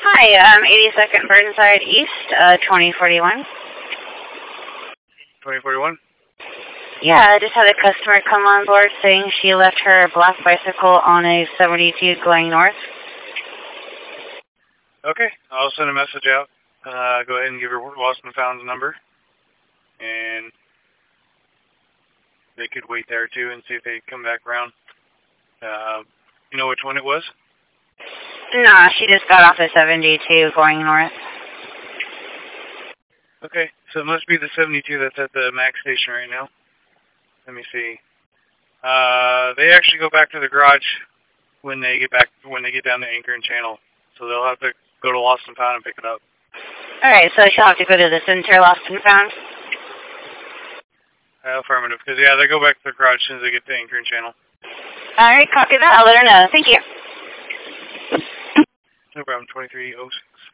Hi, 82nd Burnside East, 2041. 2041? Yeah, I just had a customer come on board saying she left her black bicycle on a 72 going north. Okay, I'll send a message out. Go ahead and give her lost and found number. And they could wait there too and see if they come back around. You know which one it was? Nah, she just got off the 72 going north. Okay, so it must be the 72 that's at the MAX station right now. Let me see. They actually go back to the garage when they get down to Anchor and Channel. So they'll have to go to Lost and Found and pick it up. Alright, so she'll have to go to the center Lost and Found? Affirmative, because yeah, they go back to the garage as soon as they get to Anchor and Channel. Alright, copy that. I'll let her know. Thank you. No problem, 2306.